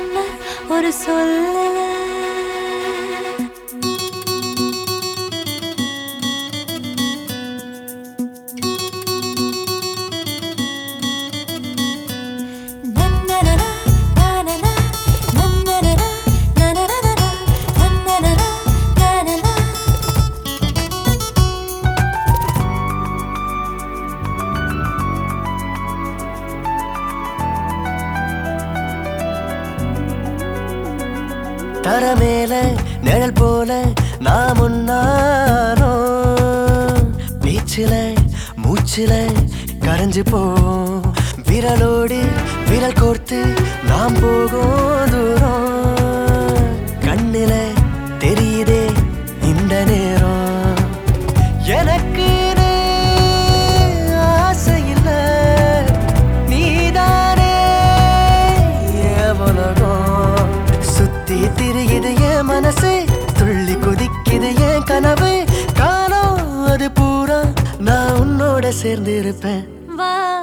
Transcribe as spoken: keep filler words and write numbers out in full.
சொன்ன ஒரு சொல்லல தரமேல நிழல் போல நாம் முன்னானோ பேச்சில மூச்சில கரைஞ்சு போவோம் விரலோடு விரல் கோர்த்து நாம் போகும் தூரம் கண்ணில தெரியுதே இந்த நேரம் எனக்கு ஆசை இல்ல நீதானே உலகம் சுத்தி திரியுது என் மனசு துள்ளி குதிக்குது என் கனவு காலம் அது பூரா நான் உன்னோட சேர்ந்து இருப்பேன் வா